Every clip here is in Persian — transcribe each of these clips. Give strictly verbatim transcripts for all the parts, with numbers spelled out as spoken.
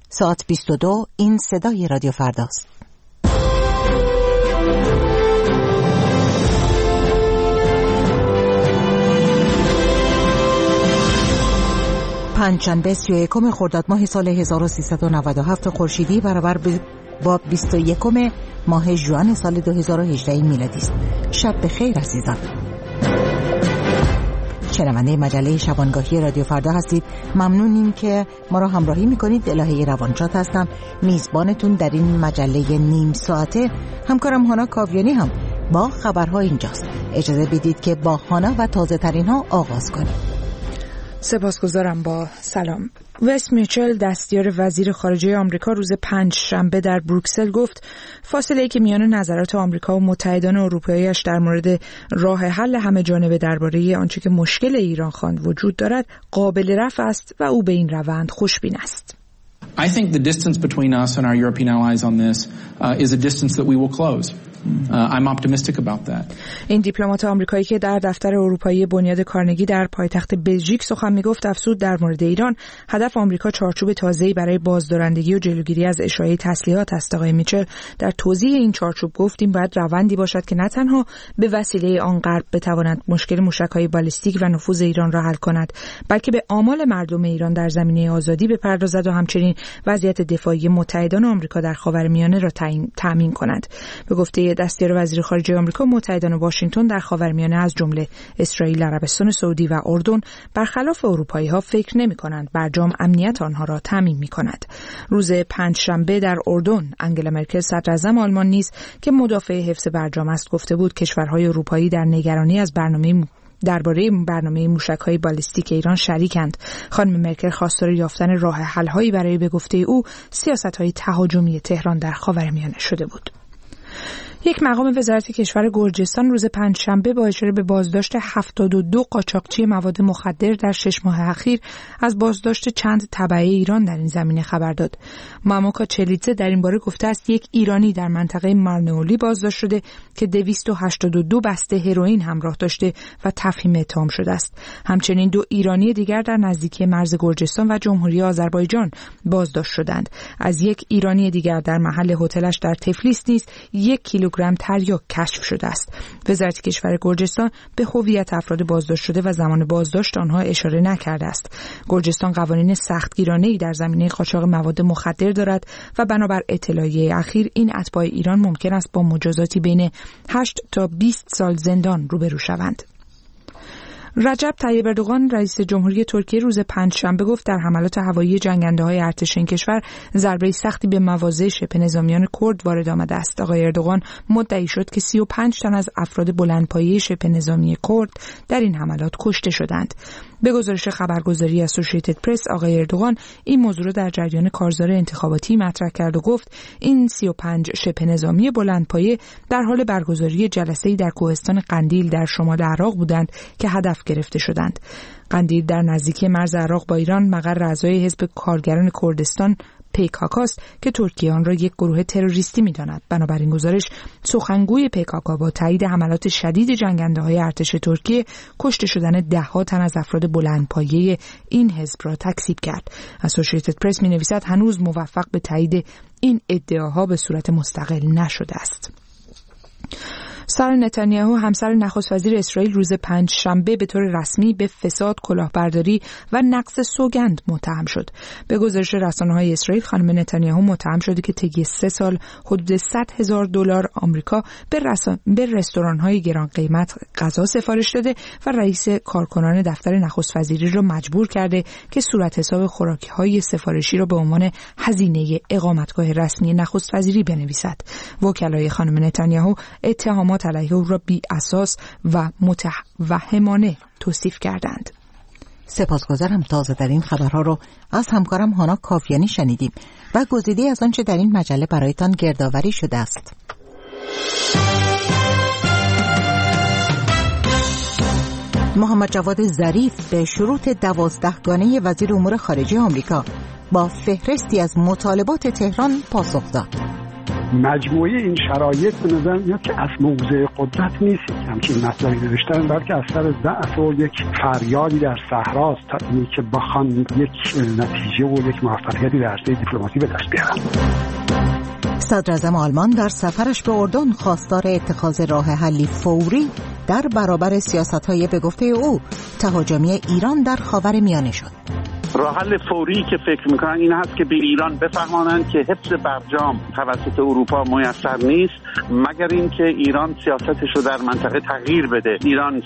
ساعت بیست و دو. این صدای رادیو فرداست. پنجشنبه سی و یکم خرداد ماه سال هزار و سیصد و نود و هفت خورشیدی برابر با بیست و یکم ماه ژوئن سال دو هزار و هجده میلادی است. شب بخیر عزیزان. شنونده مجله شبانگاهی رادیو فردا هستید. ممنونیم که ما را همراهی میکنید. الهه روانشاد هستم، میزبانتون در این مجله نیم ساعته. همکارم هانا کاویانی هم با خبرها اینجاست. اجازه بدید که با هانا و تازه ترین ها آغاز کنیم. سپاسگزارم. با سلام. وست میچل دستیار وزیر خارجه آمریکا روز پنج شنبه در بروکسل گفت فاصله‌ای که میان نظرات آمریکا و متحدان اروپایی‌اش در مورد راه حل همه جانبه درباره آنچه که مشکل ایران خواند وجود دارد قابل رفع است و او به این روند خوشبین است. I think the distance between us and our European allies on this uh, is a distance that we will close. Uh, I'm optimistic about that. این دیپلمات آمریکایی که در دفتر اروپایی بنیاد کارنگی در پایتخت بلژیک سخن میگفت افزود در مورد ایران هدف آمریکا چارچوب تازه‌ای برای بازدارندگی و جلوگیری از اشاعه تسلیحات است. آقای میچل در توضیح این چارچوب گفت این باید روندی باشد که نه تنها به وسیله آن غرب بتواند مشکل موشک‌های بالیستیک و نفوذ ایران را حل کند، بلکه به آمال مردم ایران در زمینه آزادی بپردازد و همچنین وضعیت دفاعی متحدان آمریکا در خاورمیانه را تامین کند. به گفته دستیار وزیر خارجه آمریکا، متحدان واشنگتن در خاورمیانه از جمله اسرائیل، عربستان سعودی و اردن برخلاف اروپایی‌ها فکر نمی‌کنند برجام امنیت آنها را تامین می‌کند. روز پنجشنبه در اردن انگلا مرکل صدراعظم آلمان نیز که مدافع حفظ برجام است گفته بود کشورهای اروپایی در نگرانی از برنامه درباره برنامه موشک‌های بالیستیک ایران شریکند. خانم مرکل خواستار یافتن راه حل‌هایی برای به گفته او سیاست‌های تهاجمی تهران در خاورمیانه شده بود. یک مقام وزارت کشور گرجستان روز پنجشنبه با اشاره به بازداشت هفتاد و دو قاچاقچی مواد مخدر در شش ماه اخیر از بازداشت چند تبعه ایران در این زمینه خبر داد. ماموکا چلیتزه در این باره گفته است یک ایرانی در منطقه مارنئولی بازداشت شده که دویست و هشتاد و دو بسته هروئین همراه داشته و تفهیم اتهام شده است. همچنین دو ایرانی دیگر در نزدیکی مرز گرجستان و جمهوری آذربایجان بازداشت شدند. از یک ایرانی دیگر در محل هتلش در تفلیس نیز یک کیلوگرم تریاک کشف شده است. وزارت کشور گرجستان به هویت افراد بازداشت شده و زمان بازداشت آنها اشاره نکرده است. گرجستان قوانین سختگیرانه‌ای در زمینه قاچاق مواد مخدر دارد و بنابر اطلاعیه اخیر این اتباع ایران ممکن است با مجازاتی بین هشت تا بیست سال زندان روبرو شوند. رجب طیب اردوغان رئیس جمهوری ترکیه روز پنجشنبه گفت در حملات هوایی جنگنده‌های ارتش این کشور ضربه سختی به مواضع شبه نظامیان کرد وارد آمده است. آقای اردوغان مدعی شد که سی و پنج تن از افراد بلندپایه شبه نظامی کرد در این حملات کشته شدند. به گزارش خبرگزاری اسوسییتد پرس، آقای اردوغان این موضوع را در جریان کارزار انتخاباتی مطرح کرد و گفت این سی و پنج شبه نظامی بلندپایه در حال برگزاری جلسه‌ای در کوهستان قندیل در شمال عراق بودند که هدف گرفته شدند. قندیل در نزدیکی مرز عراق با ایران مقر اعضای حزب کارگران کردستان پیکاکاست که ترکیه آن را یک گروه تروریستی می‌داند. بنابراین گزارش سخنگوی پیکاکا با تایید حملات شدید جنگنده‌های ارتش ترکیه کشته شدن ده‌ها تن از افراد بلندپایه این حزب را تکذیب کرد. اسوسییتد پرس می‌نویسد هنوز موفق به تایید این ادعاها به صورت مستقل نشده است. سارا نتانیاهو همسر نخست وزیر اسرائیل روز پنج شنبه به طور رسمی به فساد، کلاهبرداری و نقض سوگند متهم شد. به گزارش رسانه‌های اسرائیل خانم نتانیاهو متهم شده که طی سه سال حدود صد هزار دلار آمریکا به, رس... به رستوران‌های گران قیمت غذا سفارش داده و رئیس کارکنان دفتر نخست وزیری را مجبور کرده که صورت حساب خوراکی‌های سفارشی را به عنوان هزینه اقامتگاه رسمی نخست وزیری بنویسد. وکلای خانم نتانیاهو اتهامات علیه او را بی اساس و متوهمانه توصیف کردند. سپاسگزارم. تازه در این خبرها رو از همکارم هانا کاویانی شنیدیم و گزیده از آنچه در این مجله برایتان گردآوری شده است. محمد جواد ظریف به شروط دوازدهگانه وزیر امور خارجه آمریکا با فهرستی از مطالبات تهران پاسخ داد. مجموعه این شرایط به نظر میاد که از موضع قدرت نیست همچین مطلبی نوشتن، بلکه از سر ضعف و یک فریادی در صحراست تا اینی که بخوان یک نتیجه و یک موفقیتی در عرصه دیپلماسی به دست بیارن. صدر اعظم آلمان در سفرش به اردن خواستار اتخاذ راه حلی فوری در برابر سیاست‌های به گفته او تهاجمی ایران در خاورمیانه شد. راه حل فوری که فکر میکنن این هست که به ایران بفهمانند که حفظ برجام توسط اروپا میسر نیست مگر اینکه ایران سیاستش رو در منطقه تغییر بده. ایران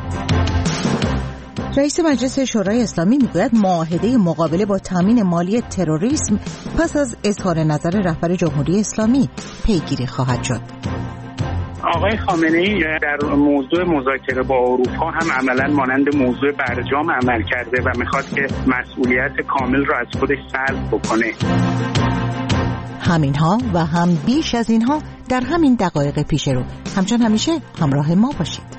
رئیس مجلس شورای اسلامی میگوید معاهده مقابله با تامین مالی تروریسم پس از اظهار نظر رهبر جمهوری اسلامی پیگیری خواهد شد. آقای خامنه‌ای در موضوع مذاکره با اروپا هم عملاً مانند موضوع برجام عمل کرده و میخواد که مسئولیت کامل را از خودش سلب بکنه. همینها و هم بیش از اینها در همین دقایق پیش رو. همچون همیشه همراه ما باشید.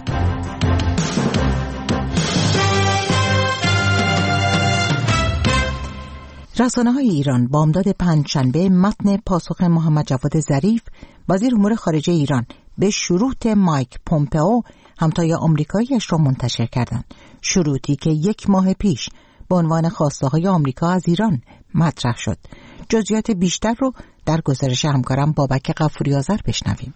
رسانه‌های ایران بامداد پنجشنبه متن پاسخ محمد جواد ظریف وزیر امور خارجه ایران به شروط مایک پومپئو همتای آمریکایی‌اش را منتشر کردند. شروطی که یک ماه پیش به عنوان خواسته‌های آمریکا از ایران مطرح شد. جزئیات بیشتر رو در گزارش همکارم بابک غفوری آذر بشنویم.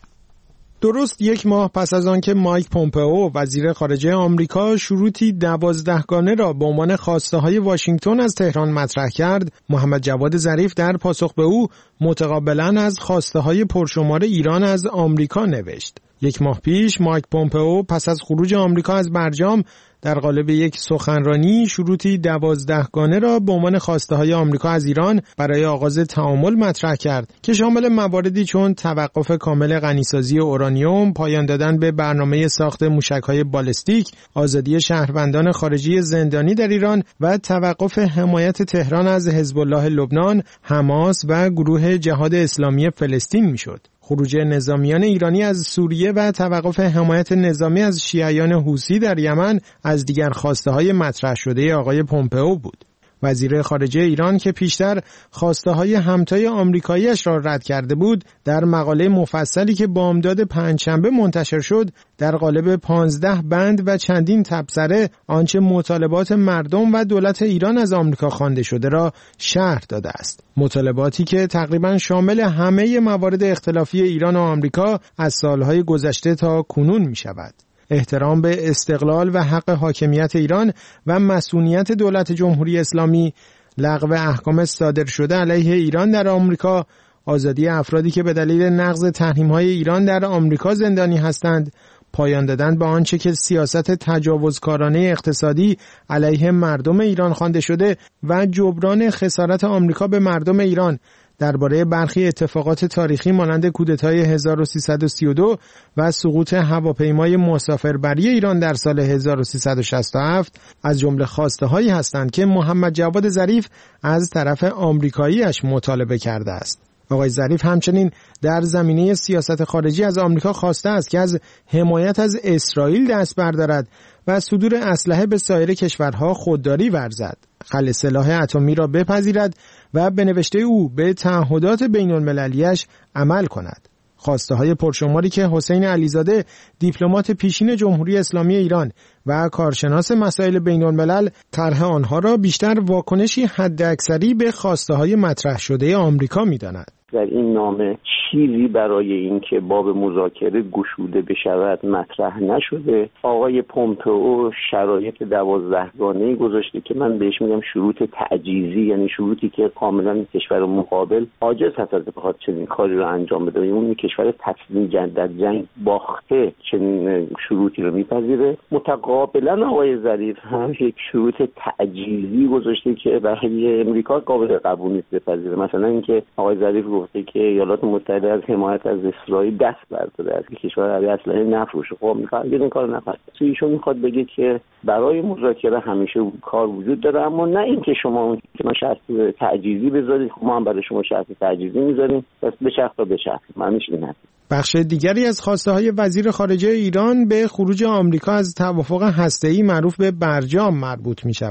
درست یک ماه پس از آنکه مایک پومپئو وزیر خارجه آمریکا شروطی دوازدهگانه را به عنوان خواسته‌های واشنگتن از تهران مطرح کرد، محمد جواد ظریف در پاسخ به او متقابلاً از خواسته‌های پرشمار ایران از آمریکا نوشت. یک ماه پیش مایک پومپئو پس از خروج آمریکا از برجام در قالب یک سخنرانی شروطی دوازدهگانه را به عنوان خواسته‌های آمریکا از ایران برای آغاز تعامل مطرح کرد که شامل مواردی چون توقف کامل غنیسازی اورانیوم، پایان دادن به برنامه ساخت موشک‌های بالستیک، آزادی شهروندان خارجی زندانی در ایران و توقف حمایت تهران از حزب الله لبنان، حماس و گروه جهاد اسلامی فلسطین میشد. خروج نظامیان ایرانی از سوریه و توقف حمایت نظامی از شیعیان حوثی در یمن از دیگر خواسته‌های مطرح شده آقای پومپئو بود. وزیر خارجه ایران که پیشتر خواسته‌های همتای آمریکایی‌اش را رد کرده بود، در مقاله مفصلی که بامداد پنجشنبه منتشر شد، در قالب پانزده بند و چندین تبصره آنچه مطالبات مردم و دولت ایران از آمریکا خوانده شده را شرح داده است. مطالباتی که تقریباً شامل همه موارد اختلافی ایران و آمریکا از سالهای گذشته تا کنون می‌شود. احترام به استقلال و حق حاکمیت ایران و مصونیت دولت جمهوری اسلامی، لغو احکام صادر شده علیه ایران در آمریکا، آزادی افرادی که به دلیل نقض تحریم‌های ایران در آمریکا زندانی هستند، پایان دادن به آنچه که سیاست تجاوزکارانه اقتصادی علیه مردم ایران خوانده شده و جبران خسارت آمریکا به مردم ایران درباره برخی اتفاقات تاریخی مانند کودتای هزار و سیصد و سی و دو و سقوط هواپیمای مسافربری ایران در سال هزار و سیصد و شصت و هفت از جمله خواسته‌هایی هستند که محمد جواد ظریف از طرف آمریکایی‌اش مطالبه کرده است. آقای ظریف همچنین در زمینه سیاست خارجی از آمریکا خواسته است که از حمایت از اسرائیل دست بردارد و صدور اسلحه به سایر کشورها خودداری ورزد، خلع سلاح اتمی را بپذیرد و به نوشته او به تعهدات بین المللیش عمل کند. خواسته های پرشماری که حسین علیزاده دیپلمات پیشین جمهوری اسلامی ایران و کارشناس مسائل بین الملل طرح آنها را بیشتر واکنشی حداکثری به خواسته های مطرح شده آمریکا می‌داند. در این نامه چیزی برای اینکه باب مذاکره گشوده بشود مطرح نشده. آقای پومپئو شرایط دوازدهگانه‌ای گذاشته که من بهش میگم شروط تعجیزی، یعنی شروطی که کاملا کشور مقابل عاجز هست از بخواد چنین کاری رو انجام بده. اون کشور تسلیم جنگ در جنگ باخته چنین شروطی رو میپذیره. متقابلا آقای ظریف هم یک شروط تعجیزی گذاشته که برای امریکا قابل قبول نیست بپذیره. مثلا اینکه آقای ظریف گفته که ایالات متحده از حمایت از اسرائیل دست برداره، از کشور عربی اسلحه نفروشه. خب میخواد این کارو نکنه. ایشون میخواد بگه که برای مذاکره همیشه کار وجود داره، اما نه اینکه شما شما شرط تعجیزی بذارید، ما هم برای شما شرط تعجیزی میذاریم، پس به شرط تا به شرط. معنیش اینه. بخش دیگری از خواسته‌های وزیر خارجه ایران به خروج آمریکا از توافق هسته‌ای معروف به برجام مربوط می‌شود.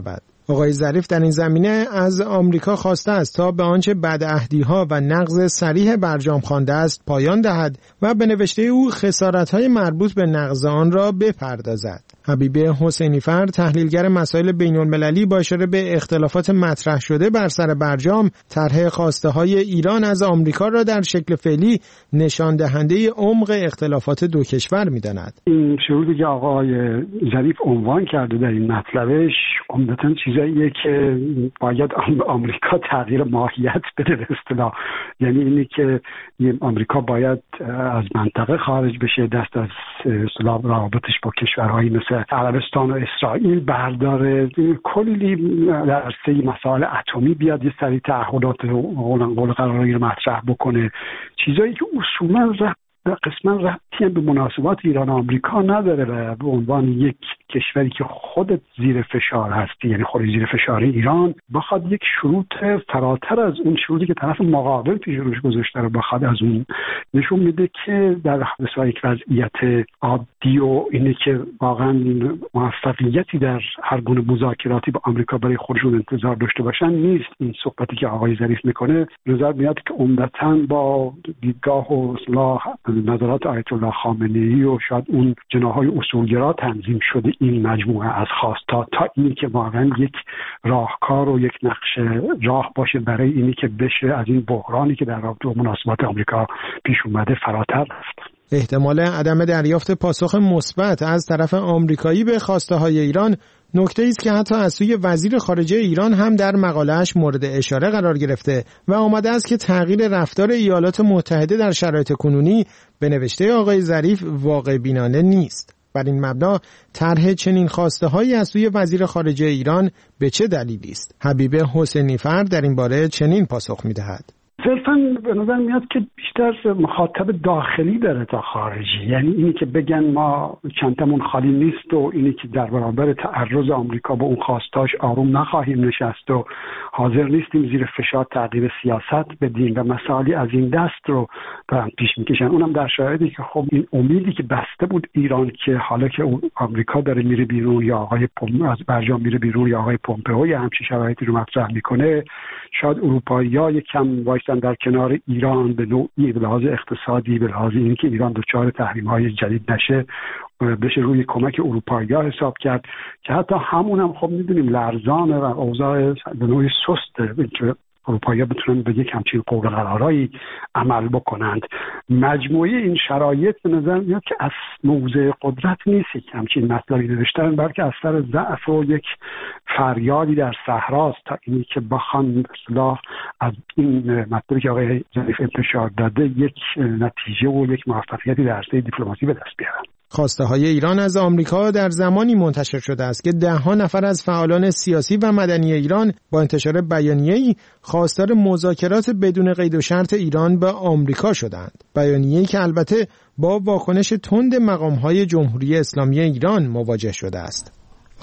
آقای ظریف در این زمینه از آمریکا خواسته است تا به آنچه بدعهدی‌ها و نقض صریح برجام خوانده است پایان دهد و به نوشته او خسارت‌های مربوط به نقض آن را بپردازد. حبیبه حسینیفر، تحلیلگر مسائل بین‌المللی، با اشاره به اختلافات مطرح شده بر سر برجام، طرح خواسته‌های ایران از آمریکا را در شکل فعلی نشان دهنده عمق اختلافات دو کشور می‌داند. این شروطی که آقای ظریف عنوان کرده در این مطلبش عمدتاً چیزاییه که باید آمریکا تغییر ماهیت بده به اصطلاح، یعنی اینی که آمریکا باید از منطقه خارج بشه، دست از اصطلاح روابطش با کشورهایی مثل عربستان و اسرائیل برداره، کلی در عرصه مسائل اتمی بیاد یه سری تعهدات قول قراری رو مطرح بکنه، چیزایی که اصولاً قسما ربطی به مناسبات ایران و آمریکا نداره و به عنوان یک کشوری که خودت زیر فشار هستی، یعنی خود زیر فشار ایران، بخواد یک شروط فراتر از اون شروطی که طرف مقابل پیش روش گذاشته رو بخواد از اون، نشون میده که در مثلا یک وضعیت عادی و اینه که واقعا موفقیتی در هر گونه مذاکراتی با آمریکا برای خودشون انتظار داشته باشن نیست. این صحبتی که آقای ظریف میکنه نظر میاد که عمدتاً با دیدگاه و اصلاح نظرات آیت الله خامنه‌ای و شاید اون جناح‌های اصولگرا تنظیم شده این مجموعه از خواستا تا اینی که واقعا یک راهکار و یک نقشه راه باشه برای اینی که بشه از این بحرانی که در رابطه با مناسبات آمریکا پیش اومده فراتر رفت. احتمال عدم دریافت پاسخ مثبت از طرف آمریکایی به خواسته‌های ایران نکته است که حتی از سوی وزیر خارجه ایران هم در مقاله‌اش مورد اشاره قرار گرفته و آمده است که تغییر رفتار ایالات متحده در شرایط کنونی به نوشته آقای ظریف واقع بینانه نیست. بر این مبنا طرح چنین خواسته‌هایی از سوی وزیر خارجه ایران به چه دلیلی است؟ حبیبه حسینیفر در این باره چنین پاسخ می‌دهد: صرفاً به نظر میاد که بیشتر مخاطب داخلی داره تا خارجی، یعنی اینی که بگن ما چندمون خالی نیست و اینی که در برابر تعرض آمریکا به اون خواستاش آروم نخواهیم نشست و حاضر نیستیم زیر فشار تغییر سیاست بدیم و مسائلی از این دست رو دارن پیش میکشن. اونم در شرایطی که خب این امیدی که بسته بود ایران که حالا که آمریکا داره میره بیرون یا آقای پوم از برجام میره بیرون یا آقای پومپئو یا همچین شرایطی رو مطرح میکنه، شاید اروپایی‌ها یکم وایسن در کنار ایران به نوعی به لحاظ اقتصادی، به لحاظ اینکه ایران دچار تحریم‌های جدید نشه، بشه روی کمک اروپایی‌ها حساب کرد که حتی همون هم خب می‌دونیم لرزانه و اوضاع به نوعی سسته که اروپایی‌ها بتونن به یک همچین قول قرارایی عمل بکنند. مجموعه این شرایط به نظر میاد که از موضع قدرت نیست که همچین مطلبی نوشتن، بلکه از سر ضعف و یک فریادی در صحراست تا اینی که بخوان اصلاح از این مطلبی که آقای ظریف انتشار داده یک نتیجه و یک موفقیتی در عرصه دیپلماسی به دست بیارن. خواسته های ایران از آمریکا در زمانی منتشر شده است که ده ها نفر از فعالان سیاسی و مدنی ایران با انتشار بیانیه‌ای خواستار مذاکرات بدون قید و شرط ایران با آمریکا شدند. بیانیه‌ای که البته با واکنش تند مقام‌های جمهوری اسلامی ایران مواجه شده است.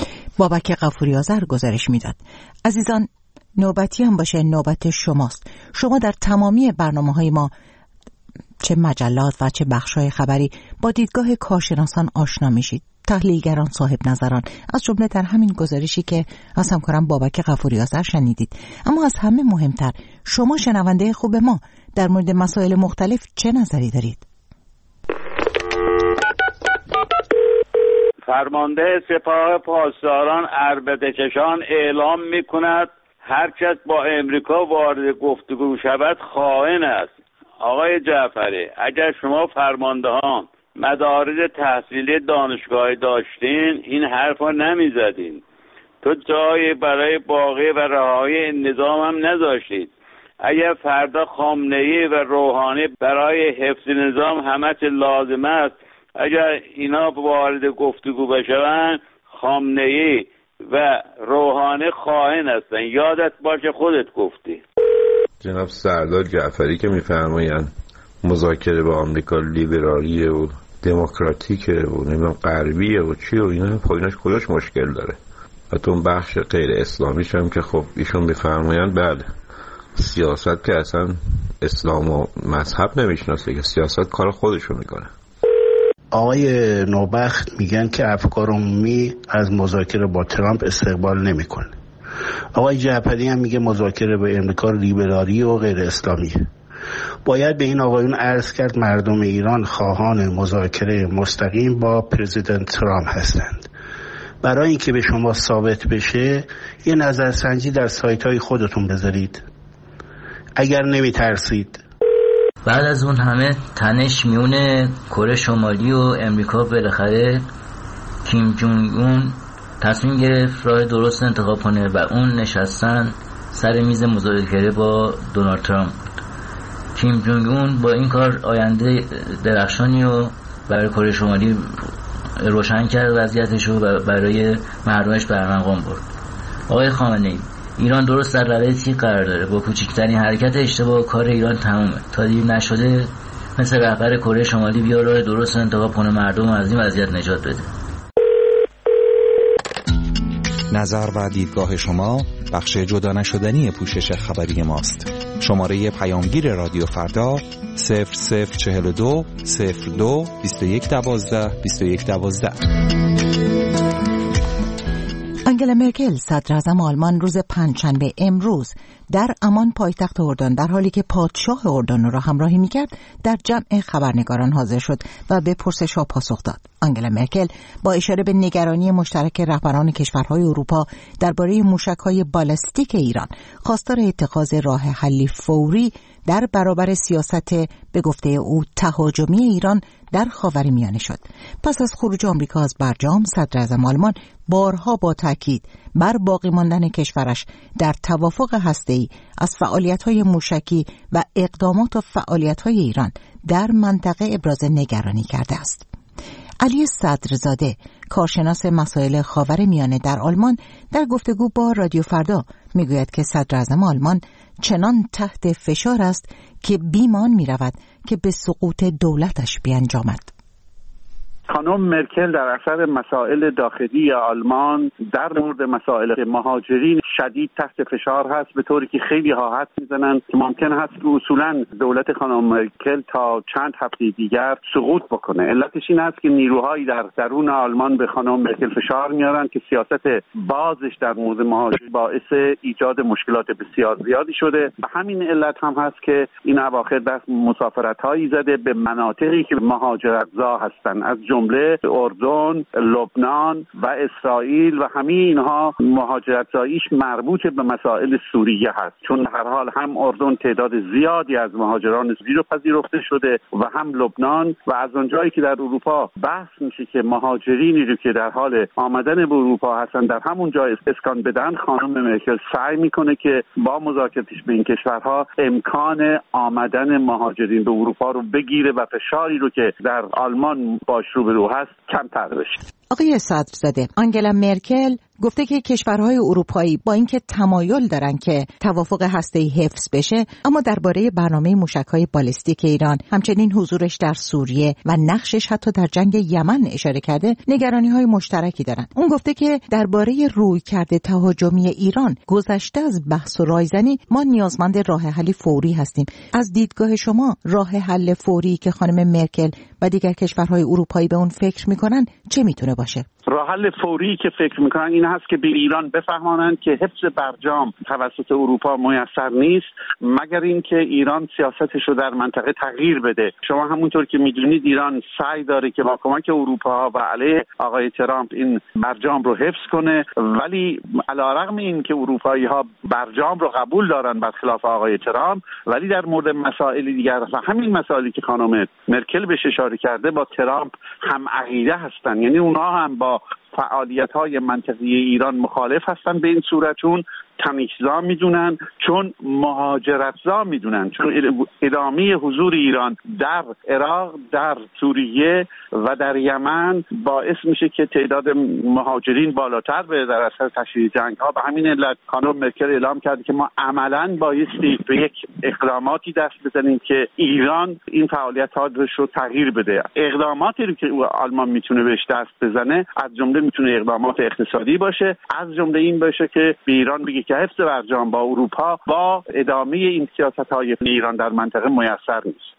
بابک غفوری آذر گزارش میداد. عزیزان، نوبتی هم باشه نوبت شماست. شما در تمامی برنامه‌های ما، چه مجلات و چه بخش‌های خبری، با دیدگاه کارشناسان آشنا میشید، تحلیلگران، صاحب نظران، از جمله در همین گزارشی که از همکارم بابک غفوری آذر شنیدید. اما از همه مهمتر، شما شنونده خوب ما در مورد مسائل مختلف چه نظری دارید؟ فرمانده سپاه پاسداران اربدکشان اعلام می‌کند هر کس با امریکا وارد گفتگو شود خائن است. آقای جعفری، اگر شما فرماندهان مدارج تحصیلی دانشگاهی داشتین این حرف ها نمی زدین. تو جایی برای باقی و رهایی نظام هم نذاشتید. اگر فردا خامنه‌ای و روحانی برای حفظ نظام همه چه لازم است، اگر اینا وارد گفتگو بشوند، خامنه‌ای و روحانی خائن هستن. یادت باشه خودت گفتی. جناب سردار جعفری که میفرمایند مذاکره با آمریکا لیبرالیه و دموکراتیکه و نمیدونم غربیه و چی و اینا، پایینش کلاش مشکل داره. حتی اون بخش غیر اسلامیش هم که خب ایشون میفرمایند بله، سیاست که اصلا اسلام و مذهب نمیشناسه، که سیاست کار خودشو میکنه. آقای نوبخت میگن که افکار عمومی از مذاکره با ترامپ استقبال نمیکنه. آقای جعفری هم میگه مذاکره با امریکا لیبرالی و غیر اسلامیه. باید به این آقایون عرض کرد مردم ایران خواهان مذاکره مستقیم با پرزیدنت ترامپ هستند. برای اینکه به شما ثابت بشه یه نظرسنجی در سایت های خودتون بذارید اگر نمی ترسید. بعد از اون همه تنش میون کره شمالی و امریکا، بالاخره کیم جونگ اون تصمیم گرفت راه درست انتخاب کنه و اون نشستن سر میز مذاکره با دونالد ترامپ. کیم جونگ اون با این کار آینده درخشانی و برای کره شمالی روشن کرد وضعیتش و برای مردمش برمغان برد. آقای خامنه‌ای، ایران درست در رده تیغ قرار داره. با کوچکترین حرکت اشتباه کار ایران تمومه. تا دیر نشده مثل رهبر کره شمالی بیا راه درست انتخاب کنه، مردم از این وضعیت نجات بده. نظر و دیدگاه شما بخش جدا نشدنی پوشش خبری ماست. شماره پیامگیر رادیو فردا صفر صفر چهل و دو صفر دو بیست و یک دوازده بیست و یک دوازده. آنگلا مرکل صدراعظم آلمان روز پنجشنبه امروز در امان پایتخت اردن در حالی که پادشاه اردن را همراهی می‌کرد در جمع خبرنگاران حاضر شد و به پرسش‌ها پاسخ داد. آنگلا مرکل با اشاره به نگرانی مشترک رهبران کشورهای اروپا درباره موشک‌های بالستیک ایران خواستار اتخاذ راه حلی فوری در برابر سیاست به گفته او تهاجمی ایران در خاورمیانه شد. پس از خروج آمریکا از برجام، صدراعظم آلمان بارها با تاکید بر باقی ماندن کشورش در توافق هسته‌ای از فعالیت‌های موشکی و اقدامات و فعالیت‌های ایران در منطقه ابراز نگرانی کرده است. علی صدرزاده، کارشناس مسائل خاورمیانه در آلمان، در گفتگو با رادیو فردا میگوید که صدراعظم آلمان چنان تحت فشار است که بیمان می‌رود که به سقوط دولتش بیانجامد. خانم مرکل در اثر مسائل داخلی آلمان در مورد مسائل مهاجرین شدید تحت فشار هست، به طوری که خیلی ها حدس میزنند که ممکن هست که اصولا دولت خانم مرکل تا چند هفته دیگر سقوط بکنه. علتش این است که نیروهایی در درون آلمان به خانم مرکل فشار میارن که سیاست بازش در مورد مهاجرین باعث ایجاد مشکلات بسیار زیادی شده و همین علت هم هست که این اواخر دست مسافرت‌هایی زده به مناطقی که مهاجرت‌زا هستند، از جمله اردن، لبنان و اسرائیل و همین اینها مهاجرت‌زاییش مربوط به مسائل سوریه هست، چون هر حال هم اردن تعداد زیادی از مهاجران زیر پذیرفته شده و هم لبنان و از اونجایی که در اروپا بحث میشه که مهاجرینی رو که در حال آمدن به اروپا هستن در همون جا اسکان بدن، خانم مرکل سعی میکنه که با مذاکراتش به این کشورها امکان آمدن مهاجرین به اروپا رو بگیره و فشاری رو که در آلمان باش روبرو هست کمتر بشه. آقای صدرزاده، آنگلا مرکل گفته که کشورهای اروپایی با اینکه تمایل دارن که توافق هسته‌ای حفظ بشه، اما درباره برنامه موشک‌های بالستیک ایران، همچنین حضورش در سوریه و نقشش حتی در جنگ یمن اشاره کرده، نگرانی‌های مشترکی دارن. اون گفته که درباره رویکرد تهاجمی ایران گذشته از بحث و رایزنی، ما نیازمند راه حلی فوری هستیم. از دیدگاه شما راه حل فوری که خانم مرکل و دیگر کشورهای اروپایی به اون فکر میکنن چه میتونه باشه؟ راه حل فوری که فکر میکنن این هست که به ایران بفهمانند که حفظ برجام توسط اروپا میسر نیست مگر اینکه ایران سیاستش رو در منطقه تغییر بده. شما همونطور که میدونید ایران سعی داره که با کمک اروپا و علیه آقای ترامپ این برجام رو حفظ کنه، ولی علیرغم این که اروپایی ها برجام رو قبول دارن برخلاف آقای ترامپ، ولی در مورد مسائل دیگر و همین مسائلی که خانم مرکل بهش اشاره کرده با ترامپ هم عقیده هستن، یعنی اونها هم با فعالیت‌های منطقی ایران مخالف هستن به این صورت، چون تمیزا میدونن، چون مهاجرتزا میدونن، چون ادامه حضور ایران در عراق، در سوریه و در یمن باعث میشه که تعداد مهاجرین بالاتر بره در اثر تشدید جنگ ها. به همین علت خانم مرکل اعلام کرده که ما عملاً بایستی به یک اقداماتی دست بزنیم که ایران این فعالیت‌ها رو تغییر بده. اقداماتی رو که آلمان میتونه بهش دست بزنه از جمله میتونه اقدامات اقتصادی باشه، از جمله این باشه که به ایران بگه که حفظ برجام با اروپا با ادامه این سیاست‌های ایران در منطقه میسر نیست.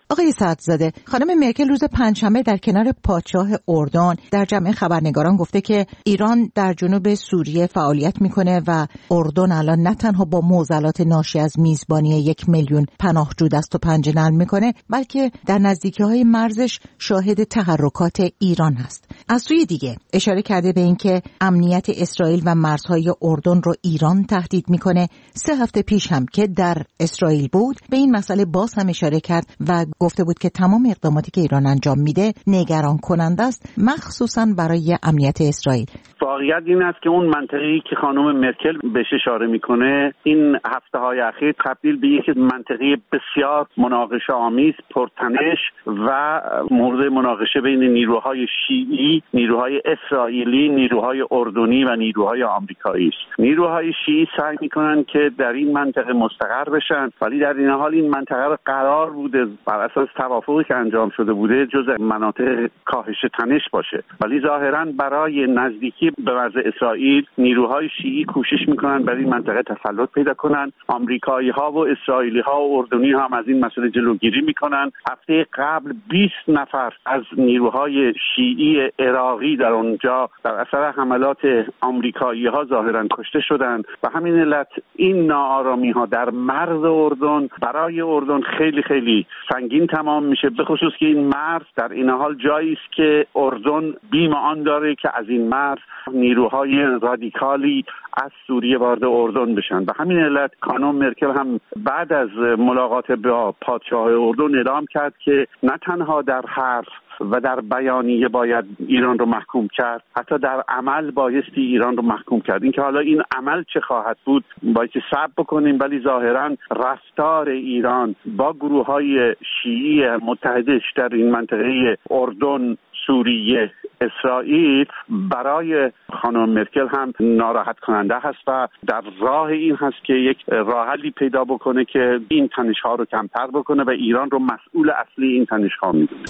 آقای سعدزاده، خانم مرکل روز پنجشنبه در کنار پادشاه اردن در جمع خبرنگاران گفته که ایران در جنوب سوریه فعالیت میکنه و اردن الان نه تنها با معضلات ناشی از میزبانی یک میلیون پناهجو دست و پنجه نرم میکنه، بلکه در نزدیکی‌های مرزش شاهد تحرکات ایران هست. از سوی دیگه اشاره کرده به اینکه امنیت اسرائیل و مرزهای اردن رو ایران تهدید میکنه. سه هفته پیش هم که در اسرائیل بود به این مسئله باز هم اشاره کرد و گفته بود که تمام اقداماتی که ایران انجام میده نگران کننده است، مخصوصا برای امنیت اسرائیل. واقعیت این است که اون منطقه‌ای که خانم مرکل بهش اشاره میکنه این هفته‌های اخیر تبدیل به یک منطقه بسیار مناقشه آمیز، پرتنش و مورد مناقشه بین نیروهای شیعی، نیروهای اسرائیلی، نیروهای اردنی و نیروهای آمریکایی است. نیروهای شیعی سعی میکنن که در این منطقه مستقر بشن، ولی در این حال این منطقه رو قرار بوده بر اساس توافقی که انجام شده بوده جزء مناطق کاهش تنش باشه، ولی ظاهراً برای نزدیکی به وضع اسرائیل نیروهای شیعی کوشش میکنن بر این منطقه تسلط پیدا کنن. آمریکایی ها و اسرائیلی ها و اردنی هم از این مسئله جلوگیری میکنن. هفته قبل بیست نفر از نیروهای شیعی عراقی در اونجا در اثر حملات آمریکایی ها ظاهراً کشته شدند و همین علت این ناآرامی ها در مرز اردن برای اردن خیلی خیلی سنگین تمام میشه، به خصوص که این مرز در این حال جایی است که اردن بیم آن داره که از این مرز نیروهای رادیکالی از سوریه وارد اردن بشن. به همین علت خانم مرکل هم بعد از ملاقات با پادشاه اردن اعلام کرد که نه تنها در حرف و در بیانیه باید ایران رو محکوم کرد، حتی در عمل بایستی ایران رو محکوم کرد. اینکه حالا این عمل چه خواهد بود باید صبر بکنیم، ولی ظاهراً رفتار ایران با گروه‌های شیعی متحدش در این منطقه اردن، سوریه، اسرائیل برای خانم مرکل هم ناراحت کننده هست و در راه این هست که یک راه حلی پیدا بکنه که این تنش‌ها رو کمتر بکنه و ایران رو مسئول اصلی این تنش‌ها می‌دونه.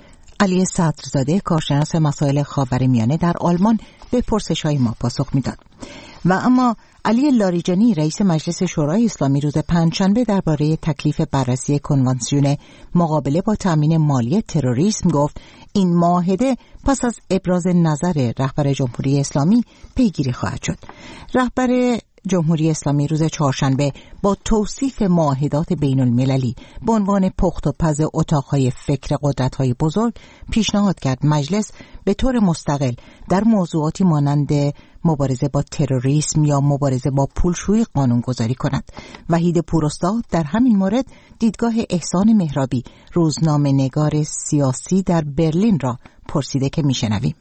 علی صدرزاده، کارشناس مسائل خاورمیانه در آلمان، به پرسش‌های ما پاسخ میداد. و اما علی لاریجانی، رئیس مجلس شورای اسلامی، روز پنجشنبه درباره تکلیف بررسی کنوانسیون مقابله با تامین مالی تروریسم گفت این معاهده پس از ابراز نظر رهبر جمهوری اسلامی پیگیری خواهد شد. رهبر جمهوری اسلامی روز چهارشنبه با توصیف معاهدات بین المللی به عنوان پخت و پز اتاقهای فکر قدرت‌های بزرگ پیشنهاد کرد مجلس به طور مستقل در موضوعاتی مانند مبارزه با تروریسم یا مبارزه با پولشویی قانونگذاری کند. وحید پوراستاد در همین مورد دیدگاه احسان مهرابی، روزنامه‌نگار سیاسی در برلین را پرسیده که میشنویم.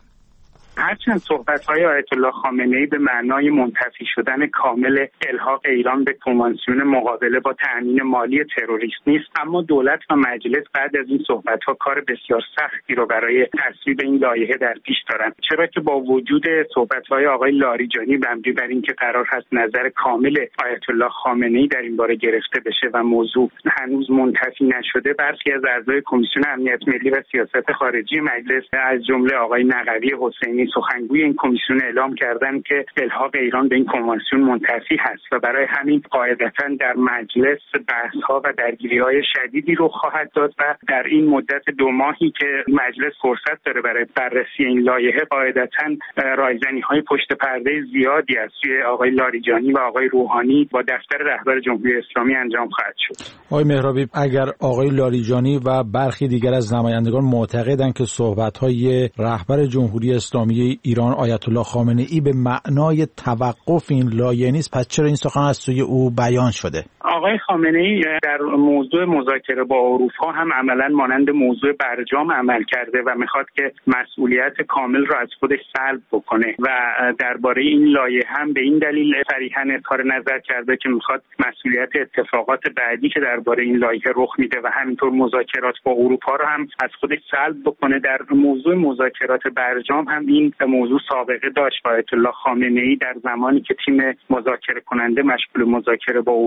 هرچند صحبت‌های آیت الله خامنه‌ای به معنای منتفی شدن کامل الحاق ایران به کنوانسیون مقابله با تأمین مالی تروریسم نیست، اما دولت و مجلس بعد از این صحبت‌ها کار بسیار سختی رو برای تصویب این لایحه در پیش دارند، چرا که با وجود صحبت‌های آقای لاریجانی مبنی بر اینکه قرار هست نظر کامل آیت الله خامنه‌ای در این باره گرفته بشه و موضوع هنوز منتفی نشده، برخی از اعضای کمیسیون امنیت ملی و سیاست خارجی مجلس از جمله آقای نقوی حسینی سخنگوی این کمیسیون اعلام کردند که الحاق ایران به این کنوانسیون منتفی هست و برای همین قاعدتاً در مجلس بحث‌ها و درگیری‌های شدیدی رو خواهد داد و در این مدت دو ماهی که مجلس فرصت داره برای بررسی این لایحه قاعدتاً رایزنی‌های پشت پرده زیادی از سوی آقای لاریجانی و آقای روحانی با دفتر رهبر جمهوری اسلامی انجام خواهد شد. آقای مهرابی، اگر آقای لاریجانی و برخی دیگر از نمایندگان معتقدند که صحبت‌های رهبر جمهوری اسلامی ایران آیت الله خامنه‌ای به معنای توقف این لایحه نیست، پس چرا این سخن از سوی او بیان شده؟ آقای خامنه‌ای در موضوع مذاکره با اروپا هم عملاً مانند موضوع برجام عمل کرده و میخواد که مسئولیت کامل را از خودش سلب بکنه و درباره این لایحه هم به این دلیل صریحاً اظهار نظر کرده که میخواد مسئولیت اتفاقات بعدی که درباره این لایحه رخ میده و همینطور مذاکرات با اروپا را هم از خودش سلب بکنه. در موضوع مذاکرات برجام هم این موضوع سابقه داشت و آیت الله خامنه‌ای در زمانی که تیم مذاکره کننده مشغول مذاکره با اروپا بود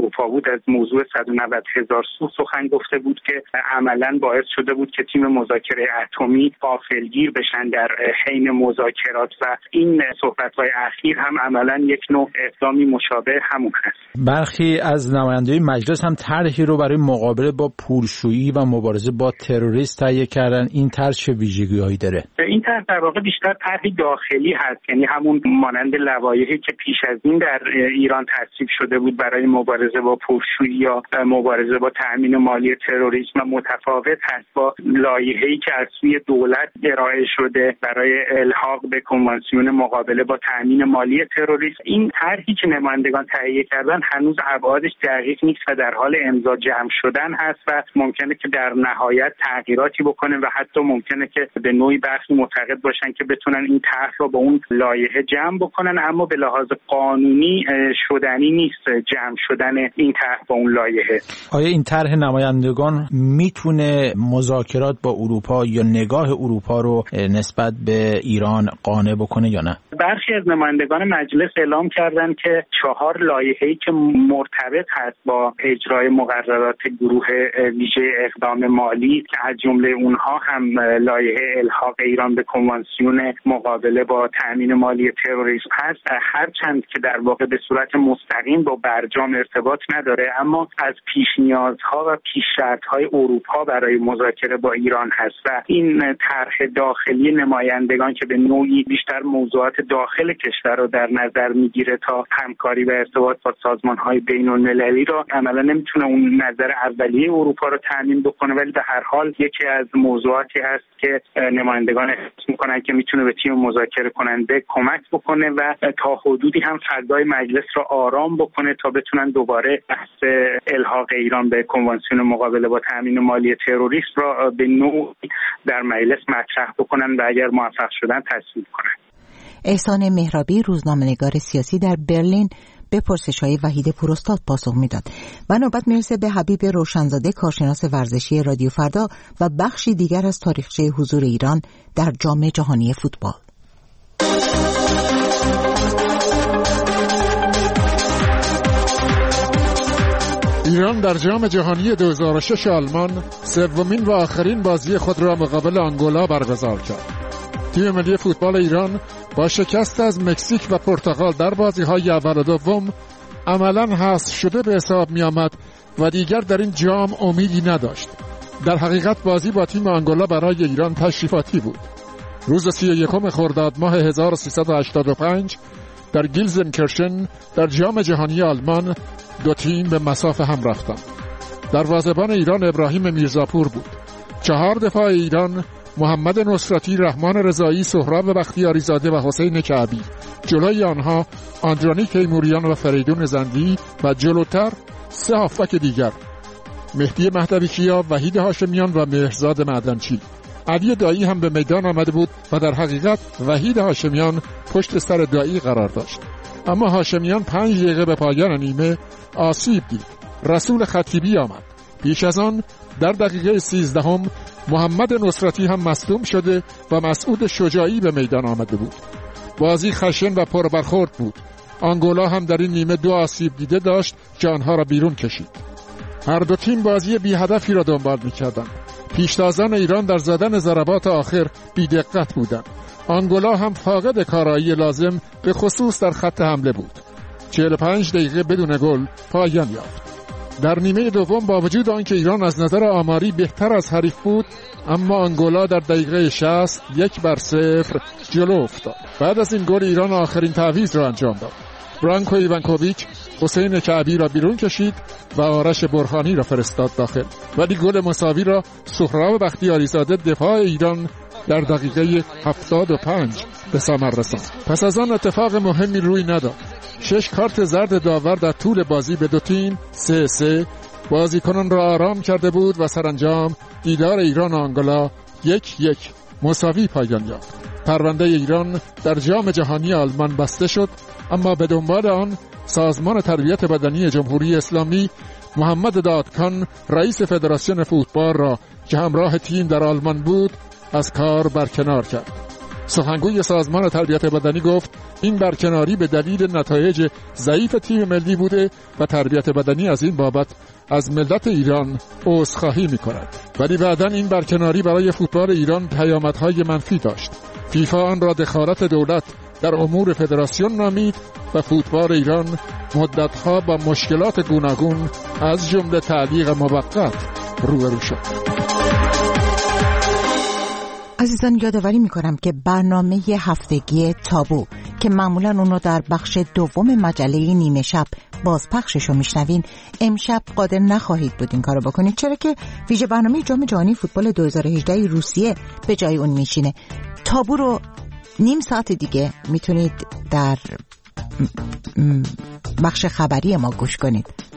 بود از موضوع صد و نود هزار سو سخن گفته بود که عملاً باعث شده بود که تیم مذاکره اتمی غافلگیر بشن در حین مذاکرات و این صحبت‌های اخیر هم عملاً یک نوع اقدامی مشابه همون هست. برخی از نمایندگان مجلس هم طرحی رو برای مقابله با پولشویی و مبارزه با تروریست تهیه کردن. این طرح چه ویژگی‌هایی داره؟ این طرح در واقع بیشتر طرحی داخلی هست، یعنی همون مانند لوایحی که پیش از این در ایران تصویب شده بود برای مبارزه با پولشویی یا مبارزه با تأمین مالی تروریسم، متفاوت هست با لایحه‌ای که از سوی دولت ارائه شده برای الحاق به کنوانسیون مقابله با تأمین مالی تروریسم. این طرحی که نمایندگان تهیه کردن هنوز ابعادش دقیق نیست و در حال امضا جمع شدن هست و ممکنه که در نهایت تغییراتی بکنه و حتی ممکنه که به نوعی برخی معتقد باشن که بتونن این طرح رو با اون لایحه جمع بکنن، اما به لحاظ قانونی شدنی نیست جمع شدن این طرح با اون لایحه. آیا این طرح نمایندگان میتونه مذاکرات با اروپا یا نگاه اروپا رو نسبت به ایران قانع بکنه یا نه؟ برخی از نمایندگان مجلس اعلام کردن که چهار لایحه‌ای که مرتبط هست با اجرای مقررات گروه ویژه اقدام مالی که از جمله اونها هم لایحه الحاق ایران به کنوانسیون مقابله با تأمین مالی تروریسم هست، هرچند که در واقع به صورت مستقیم با برجام ارتباط نداره، اما از پیش نیازها و پیش شرط‌های اروپا برای مذاکره با ایران هست و این طرح داخلی نمایندگان که به نوعی بیشتر موضوعات داخل کشور رو در نظر میگیره تا همکاری و ارتباط با سازمان‌های بین‌المللی رو عملا نمیتونه اون نظر اولیه اروپا رو تامین بکنه، ولی به هر حال یکی از موضوعاتی هست که نمایندگان احساس میکنن که میتونه به تیم مذاکره کننده کمک بکنه و تا حدودی هم فضای مجلس رو آرام بکنه تا بتونن دوباره بحث الحاق ایران به کنوانسیون مقابله با تأمین مالی تروریسم را به نوع در مجلس مطرح بکنن و اگر موفق شدن تصویب کنن. احسان مهرابی، روزنامه‌نگار سیاسی در برلین، به پرسش‌های وحید پوراستاد پاسخ میداد. و نوبت میرسه به حبیب روشنزاده، کارشناس ورزشی رادیو فردا و بخشی دیگر از تاریخچه حضور ایران در جام جهانی فوتبال. ایران در جام جهانی دو هزار و شش آلمان سومین و آخرین بازی خود را مقابل آنگولا برگزار کرد. تیم ملی فوتبال ایران با شکست از مکزیک و پرتغال در بازی‌های اول و دوم عملاً حذف شده به حساب می‌آمد و دیگر در این جام امیدی نداشت. در حقیقت بازی با تیم آنگولا برای ایران تشریفاتی بود. روز سی و یکم خرداد ماه هزار و سیصد و هشتاد و پنج در گیلزنکرشن در جام جهانی آلمان دو تیم به مساف هم رفتند. دروازه‌بان ایران ابراهیم میرزاپور بود. چهار دفاع ایران محمد نصرتی، رحمان رضایی، سهراب بختیاری زاده و حسین کعبی. جلوی آنها آندرانی تیموریان و فریدون زندی و جلوتر سه هافبک دیگر: مهدی مهدوی کیا، وحید هاشمیان و مهرزاد معدنچی. علی دایی هم به میدان آمده بود و در حقیقت وحید هاشمیان پشت سر دایی قرار داشت، اما هاشمیان پنج دقیقه به پایان نیمه آسیب دید. رسول خطیبی آمد. پیش از آن در دقیقه سیزدهم محمد نصرتی هم مصدوم شده و مسعود شجاعی به میدان آمده بود. بازی خشن و پربرخورد بود. آنگولا هم در این نیمه دو آسیب دیده داشت که آنها را بیرون کشید. هر دو تیم بازی بی هدفی را دنبال می‌کردند. پیشتازان ایران در زدن ضربات آخر بی دقت بودند. آنگولا هم فاقد کارایی لازم به خصوص در خط حمله بود. چهل و پنج دقیقه بدون گل پایان یافت. در نیمه دوم با وجود آنکه ایران از نظر آماری بهتر از حریف بود، اما آنگولا در دقیقه شصت یک بر صفر جلو افتاد. بعد از این گل ایران آخرین تعویض را انجام داد. برانکو ایوانکوویچ حسین کعبی را بیرون کشید و آرش برهانی را فرستاد داخل، ولی گل مساوی را سهراب بختیاری زاده دفاع ایران در دقیقه هفتاد و پنج به ثمر رساند. پس از آن اتفاق مهمی روی نداد. شش کارت زرد داور در طول بازی به دو تیم سه سه بازیکنان را آرام کرده بود و سرانجام دیدار ایران و آنگولا یک یک مساوی پایان یافت. پرونده ایران در جام جهانی آلمان بسته شد، اما به دنبال آن سازمان تربیت بدنی جمهوری اسلامی محمد دادکان، رئیس فدراسیون فوتبال را که همراه تیم در آلمان بود، از کار برکنار کرد. سخنگوی سازمان تربیت بدنی گفت این برکناری به دلیل نتایج ضعیف تیم ملی بوده و تربیت بدنی از این بابت از ملت ایران عذرخواهی می‌کند. ولی بعداً این برکناری برای فوتبال ایران پیامدهای منفی داشت. فیفا آن را دخالت دولت در امور فدراسیون نامید و فوتبال ایران مدت‌ها با مشکلات گوناگون از جمله تعلیق موقت روبرو شد. عزیزان یادآوری می‌کنم که برنامه هفتگی تابو که معمولاً اون رو در بخش دوم مجله نیمه شب بازپخشش رو میشنوین، امشب قادر نخواهید بود این کارو بکنید، چرا که ویژه برنامه جام جهانی فوتبال دو هزار و هجده روسیه به جای اون میشینه. تابو رو نیم ساعت دیگه میتونید در بخش خبری ما گوش کنید.